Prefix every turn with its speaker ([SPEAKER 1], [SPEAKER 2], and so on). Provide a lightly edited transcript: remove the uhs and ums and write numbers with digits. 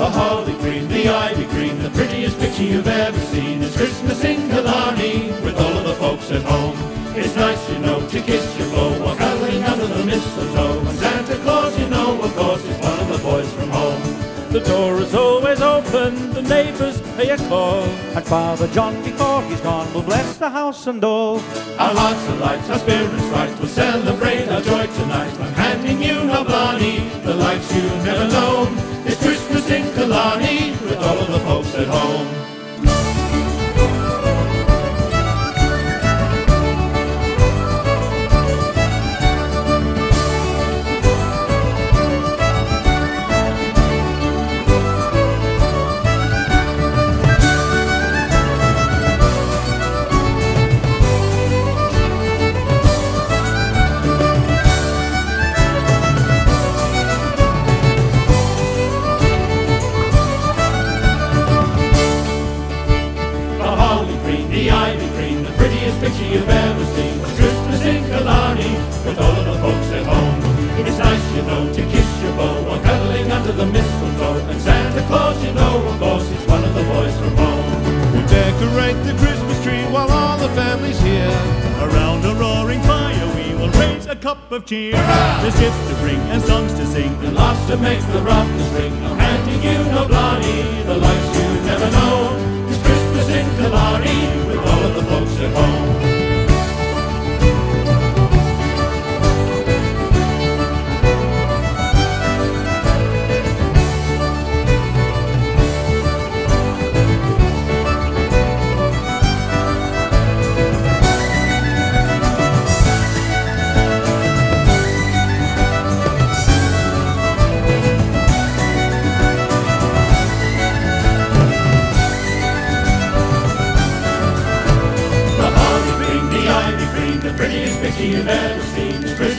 [SPEAKER 1] The holly green, the ivy green, the prettiest picture you've ever seen. It's Christmas in Killarney with all of the folks at home. It's nice, you know, to kiss your beau while cuddling under the mistletoe. And Santa Claus, you know, of course, is one of the boys from home.
[SPEAKER 2] The door is always open, the neighbours pay a call, and Father John, before he's gone, will bless the house and all.
[SPEAKER 1] Our hearts are light, our spirits right, we'll celebrate our joy tonight. I'm handing you no blarney, the lights you've never known. It's Christmas in Killarney with all of the folks at home. The ivy green, the prettiest picture you've ever seen. It's Christmas in Killarney with all of the folks at home. It's nice, you know, to kiss your beau while cuddling under the mistletoe. And Santa Claus, you know, of course, is one of the boys from home.
[SPEAKER 3] We'll decorate the Christmas tree while all the family's here. Around a roaring fire we will raise a cup of cheer. There's gifts to bring and songs to sing
[SPEAKER 1] and laughs to make the rafters ring. I'm handing you no blarney, the lights you've never known. It's Christmas in Killarney with all of the folks at home. The prettiest picture you've ever seen is Christmas